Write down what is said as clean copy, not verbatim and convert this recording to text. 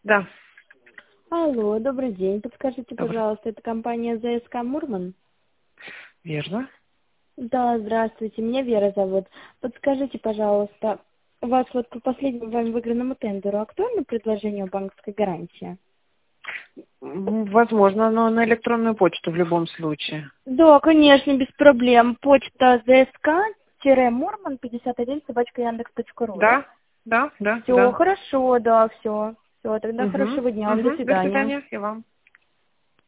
Да, Алло, добрый день. Подскажите, добрый. пожалуйста, это компания ЗСК Мурман? Верно. Да, здравствуйте, меня Вера зовут. Подскажите, пожалуйста, у вас вот по последнему вами выигранному тендеру актуально предложение о банковской гарантии? Возможно, но на электронную почту в любом случае. Да, конечно, без проблем. Почта zsk-murman51 Яндекс.ру, да? Да, да, да, Все, да. хорошо, да, все. Все, тогда Угу, хорошего дня вам, до угу. До свидания. свидания и вам.